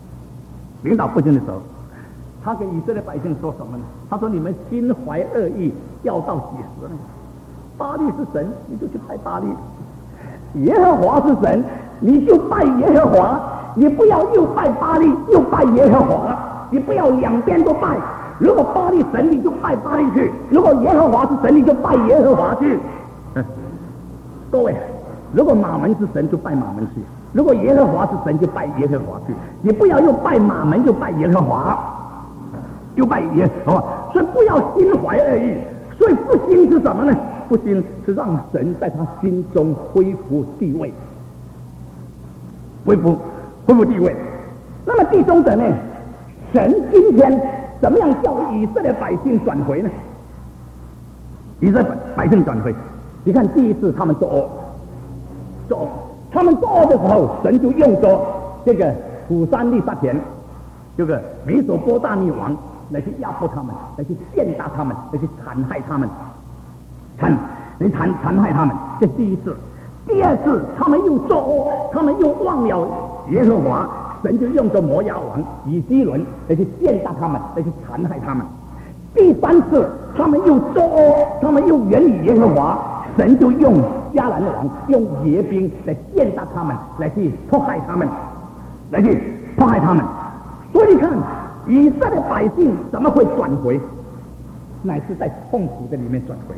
他跟以色列百姓说什么呢？他说：“你们心怀恶意，要到几时呢？巴力是神，你就去拜巴力；耶和华是神，你就拜耶和华。你不要又拜巴力又拜耶和华，你不要两边都拜。如果巴力神，你就拜巴力去；如果耶和华是神，你就拜耶和华去。各位，如果马门是神，就拜马门去；如果耶和华是神，就拜耶和华去。你不要又拜马门又拜耶和华，又拜耶和华。所以不要心怀恶意。所以复兴是什么呢？复兴是让神在他心中恢复地位，恢复地位。那么弟兄姊妹，神今天怎么样叫以色列百姓转回呢？以色列百姓转回，你看第一次他们作恶，他们作恶的时候，神就用着这个古山利萨田，这个美索波大米王来去压迫他们，来去践踏他们，来去残害他们，残害他们。这是第一次。第二次他们又作恶，他们又忘了耶和华，神就用着摩押王以基伦来去践踏他们，来去残害他们。第三次他们又作恶，他们又远离耶和华，神就用迦南王用野兵来践踏他们，来去迫害他们。所以你看以色列百姓怎么会转回？乃是在痛苦的里面转回，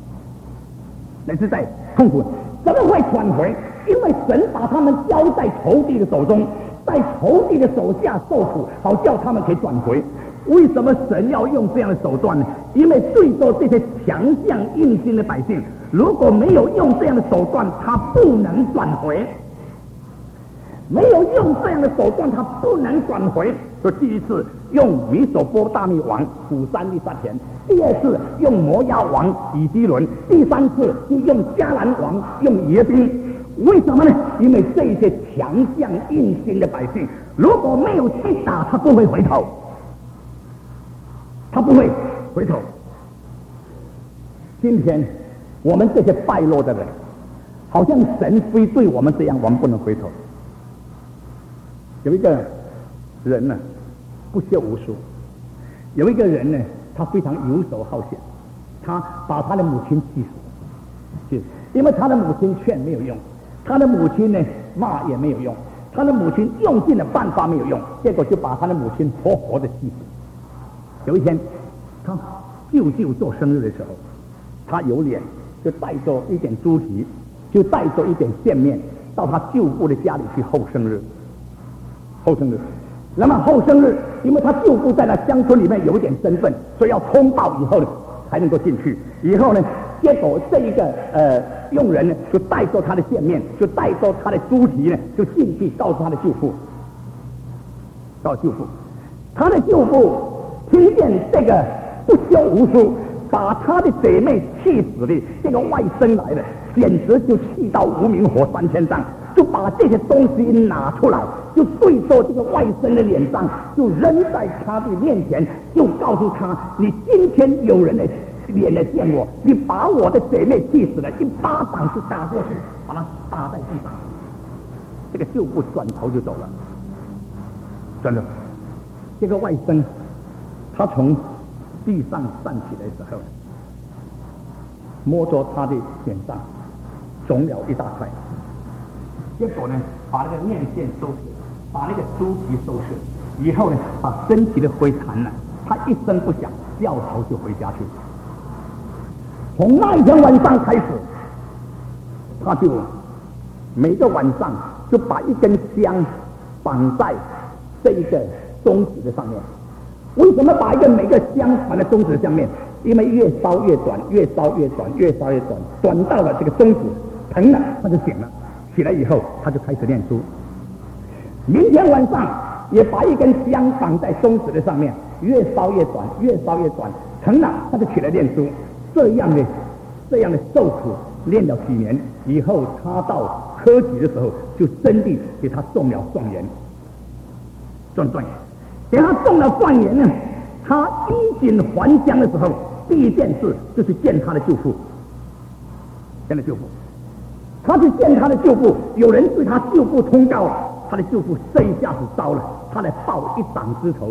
怎么会转回？因为神把他们交在仇敌的手中，在仇敌的手下受苦，好叫他们可以转回。为什么神要用这样的手段呢？因为对着这些强项硬心的百姓，如果没有用这样的手段，他不能转回。没有用这样的手段，他不能转回。所以第一次用米索波大米王古山利萨田，第二次用摩押王以基伦，第三次就用迦南王用耶宾。为什么呢？因为这些强项硬心的百姓，如果没有去打，他不会回头，今天我们这些败落的人，好像神非对我们这样，我们不能回头。有一个人呢，不学无术， 有一个人呢，他非常游手好闲，他把他的母亲气死，因为他的母亲劝没有用，他的母亲呢骂也没有用，他的母亲用尽了办法没有用，结果就把他的母亲活活的气死。有一天，他舅舅做生日的时候，他有脸就带着一点猪蹄，就带着一点线面到他舅父的家里去候生日。那么后生日，因为他舅父在那乡村里面有一点身份，所以要通报以后呢才能够进去。以后呢，结果这一个佣人呢就带着他的线面，就带着他的猪蹄呢就进去告诉他的舅父。他的舅父听见这个不休无书把他的姐妹气死的这个外甥来了，简直就气到无名火3000丈，就把这些东西拿出来，就对着这个外甥的脸上，就扔在他的面前，就告诉他：你今天有人的脸来见我，你把我的姐妹气死了，一巴掌就打过去，把他打在地上。这个舅父转头就走了。真的，这个外甥他从地上站起来的时候，摸着他的脸上肿了一大块，结果呢，把那个面线收拾，把那个猪蹄收拾，以后呢，把身体的灰残了，他一声不响，掉头就回家去。从那一天晚上开始，他就每个晚上就把一根香绑在这一个中指的上面。为什么把每个香绑在中指上面？因为越烧越短，越烧越短，越烧越短，短到了这个中指疼了，他就醒了。起来以后，他就开始念书。明天晚上也把一根香绑在中指的上面，越烧越短，越烧越短，疼了，他就起来念书。这样的受苦练了几年以后，他到科举的时候，就真的给他中了状元。状元，给他中了状元呢，他衣锦还乡的时候，第一件事就是见他的舅父。他去见他的舅父，有人对他舅父通告了，他的舅父这一下子糟了，他来报一掌之仇，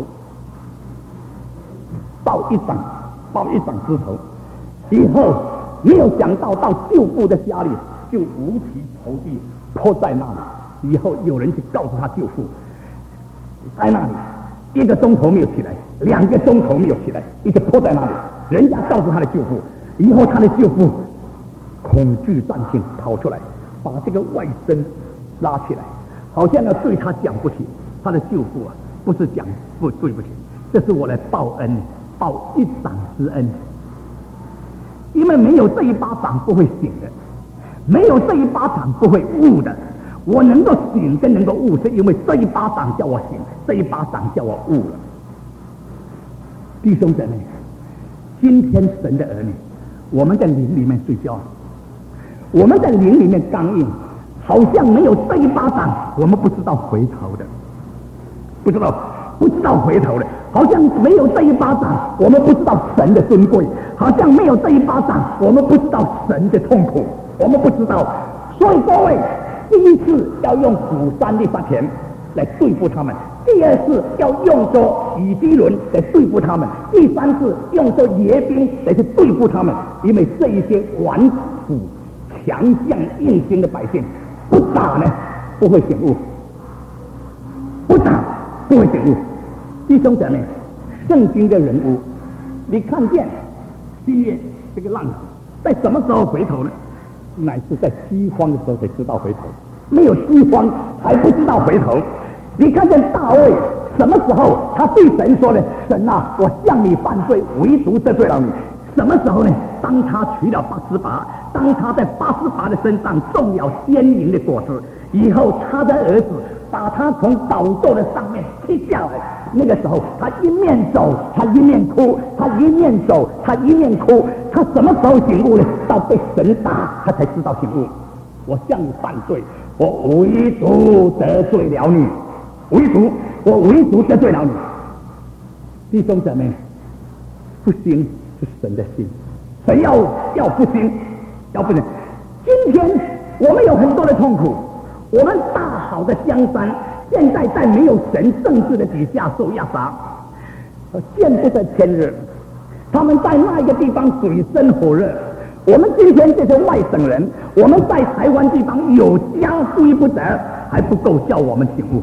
报一掌之仇。以后没有想到到舅父的家里，就五体投地泼在那里。以后有人去告诉他舅父，在那里1个钟头没有起来，2个钟头没有起来，一直泼在那里。人家告诉他的舅父，以后他的舅父恐惧战心跑出来，把这个外甥拉起来，好像要对他讲不起。他的舅父不是讲对不起，这是我来报恩，报一掌之恩。因为没有这一巴掌不会醒的，没有这一巴掌不会悟的。我能够醒跟能够悟，是因为这一巴掌叫我醒，这一巴掌叫我悟了。弟兄姊妹，今天神的儿女，我们在灵里面睡觉，我们在灵里面刚硬，好像没有这一巴掌，我们不知道回头的，不知道回头的，好像没有这一巴掌，我们不知道神的尊贵，好像没有这一巴掌，我们不知道神的痛苦，我们不知道。所以各位，第一次要用古山的沙田来对付他们，第二次要用着以基伦来对付他们，第三次用着耶兵来去对付他们。因为这一些顽腐强项硬心的百姓，不打呢不会醒悟，不打不会醒悟。弟兄姊妹，圣经的人物，你看见新约这个浪子在什么时候回头呢？乃是在饥荒的时候才知道回头，没有饥荒还不知道回头。你看见大卫什么时候他对神说呢？神啊，我向你犯罪，唯独得罪了你。什么时候呢？当他娶了巴斯拔，当他在巴斯拔的身上种了奸淫的果子以后，他的儿子把他从宝座的上面踢下来。那个时候他一面走他一面哭，他一面走他一面哭。他什么时候醒悟呢？到被神打他才知道醒悟。我向你犯罪，我唯独得罪了你，我唯独得罪了你。弟兄姊妹，不行是神的心，神要复兴，要复兴。今天我们有很多的痛苦，我们大好的江山现在在没有神政治的底下受压杀。 见不得天日。他们在那一个地方水深火热。我们今天这些外省人，我们在台湾地方有家归不得，还不够叫我们醒悟。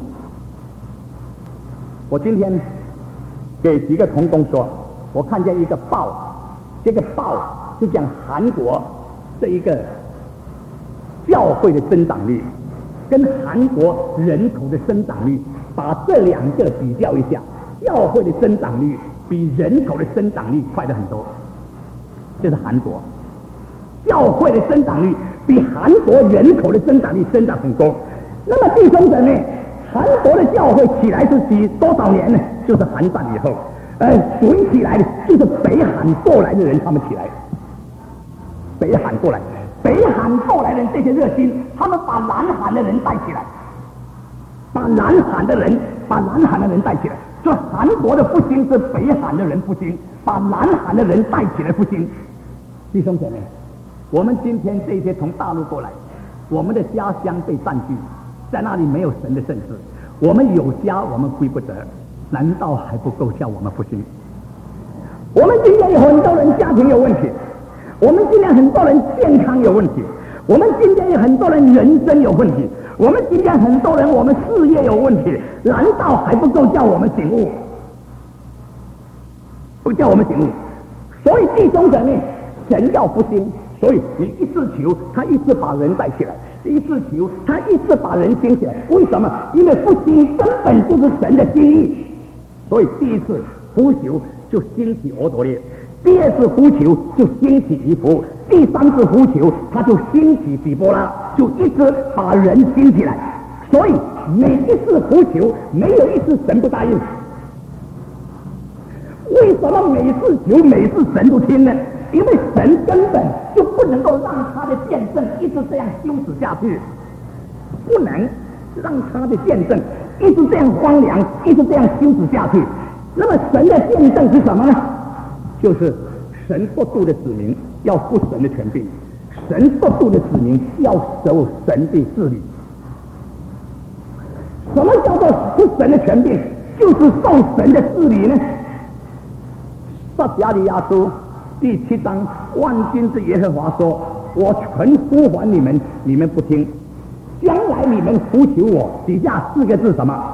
我今天给几个同工说，我看见一个报，这个报就讲韩国这一个教会的增长率跟韩国人口的增长率，把这两个比较一下，教会的增长率比人口的增长率快得很多。这是韩国教会的增长率比韩国人口的增长率增长很多。那么弟兄姊妹，韩国的教会起来是几多少年呢？就是韩战以后，谁起来的？就是北韩过来的人，他们起来。北韩过来的人这些热心，他们把南韩的人带起来，把南韩的人带起来。所以韩国的复兴是北韩的人复兴，把南韩的人带起来复兴。弟兄姐妹，我们今天这些从大陆过来，我们的家乡被占据，在那里没有神的圣事，我们有家我们归不得，难道还不够叫我们复兴？我们今天有很多人家庭有问题，我们今天很多人健康有问题，我们今天有很多人人生有问题，我们今天很多人我们事业有问题，难道还不够叫我们醒悟？不叫我们醒悟。所以弟兄姊妹，神要复兴，所以你一次求他一次把人带起来，一次求他一次把人兴起来。为什么？因为复兴根本就是神的心意。所以第一次呼求就兴起俄陀列，第二次呼求就兴起以弗，第三次呼求他就兴起底波拉，就一直把人兴起来。所以每一次呼求没有一次神不答应。为什么每次求每次神都听呢？因为神根本就不能够让他的见证一直这样羞耻下去，不能让他的见证一直这样荒凉，一直这样羞耻下去。那么神的见证是什么呢？就是神国度的子民要负神的权柄，神国度的子民要守神的治理。什么叫做负神的权柄？就是受神的治理呢。撒迦利亚书第7章，万军之耶和华说：我曾呼唤你们，你们不听；将来你们呼求我。底下4个字什么？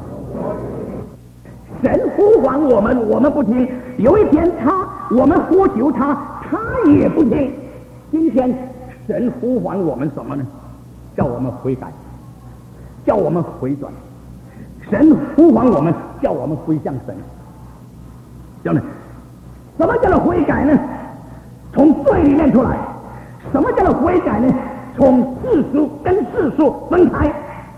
神呼唤我们，我们不听；有一天我们呼求他也不听。今天神呼唤我们什么呢？叫我们悔改，叫我们回转。神呼唤我们，叫我们归向神。叫呢？什么叫做悔改呢？从罪里面出来。什么叫做悔改呢？从世俗跟世俗分开。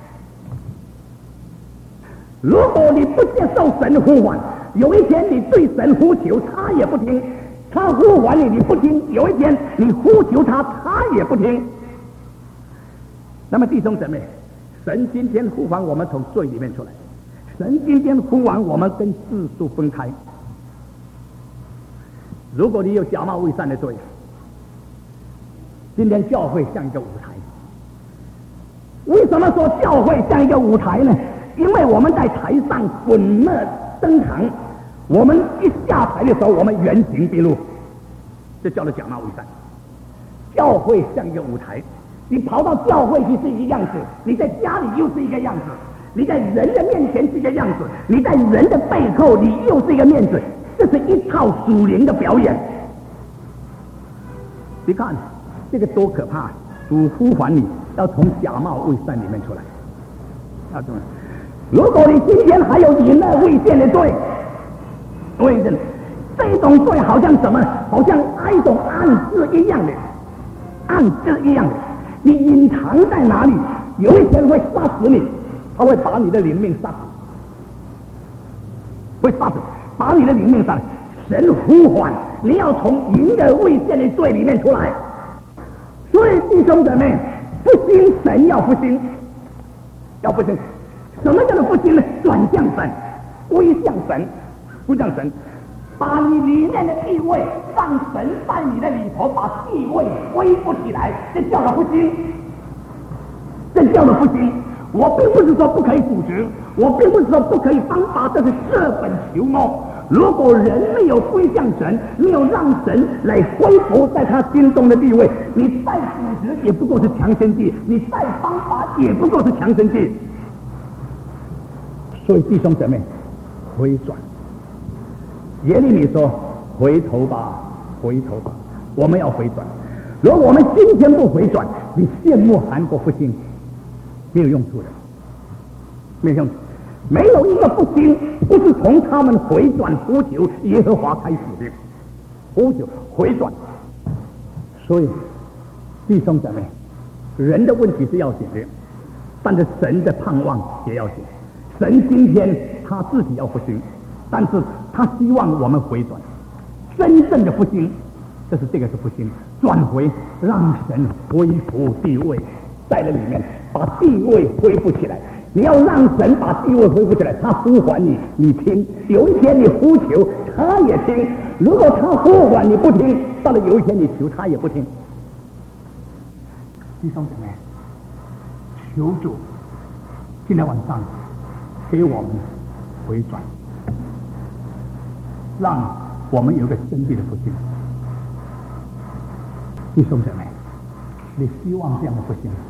如果你不接受神的呼唤，有一天你对神呼求，他也不听；他呼唤你，你不听；有一天你呼求他，他也不听。那么弟兄姊妹，神今天呼唤我们从罪里面出来，神今天呼唤我们跟世俗分开。如果你有假冒伪善的罪，今天教会像一个舞台。为什么说教会像一个舞台呢？因为我们在台上滚墨登堂，我们一下台的时候，我们原形毕露，这叫做假冒伪善。教会像一个舞台，你跑到教会去是一个样子，你在家里又是一个样子，你在人的面前是一个样子，你在人的背后你又是一个面子。这是一套属灵的表演。你看这个多可怕！主呼唤你要从假冒伪善里面出来。要怎么？如果你今天还有隐恶未见的罪，这种罪好像什么？好像一种暗示一样的，你隐藏在哪里？有一天会杀死你，他会把你的灵命杀死，会杀死。把你的灵命上，神呼唤你要从隐而未见的罪里面出来。所以弟兄姊妹，复兴神要复兴，要复兴。什么叫做复兴呢？转向神，归向神，归向神，把你里面的地位让神在你的里头把地位恢复起来，这叫做复兴，这叫做复兴。我并不是说不可以组织，我并不是说不可以方法，这是舍本求末。 如果人没有归向神，没有让神来恢复在他心中的地位，你再组织也不过是强身剂，你再方法也不过是强身剂。所以弟兄姊妹，回转。耶利米说：“回头吧，回头吧，我们要回转。如果我们今天不回转，你羡慕韩国复兴，没有用处的，没有用处。没有一个复兴不是从他们回转呼求耶和华开始的，呼求回转。所以弟兄姊妹，人的问题是要紧的，但是神的盼望也要紧。神今天他自己要复兴，但是他希望我们回转。真正的复兴，这个是复兴，转回让神恢复地位，在那里面把地位恢复起来。你要让神把地位恢复起来，他呼唤你，你听。有一天你呼求，他也听。如果他呼唤你不听，到了有一天你求他也不听。弟兄姊妹，求主今天晚上给我们回转，让我们有个真谛的复兴。弟兄姊妹，你希望这样的复兴？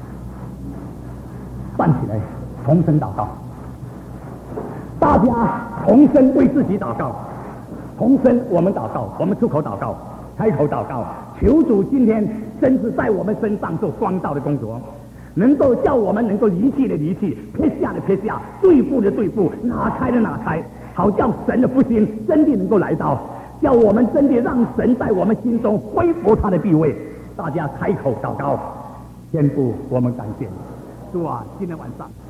站起来，同声祷告。大家同声为自己祷告，同声我们祷告，我们出口祷告，开口祷告，求主今天真是在我们身上做光照的工作，能够叫我们能够离弃的离弃，撇下的撇下，对付的对付，拿开的拿开，好叫神的复兴真的能够来到，叫我们真的让神在我们心中恢复他的地位。大家开口祷告，天父，我们感谢你。主啊，今天晚上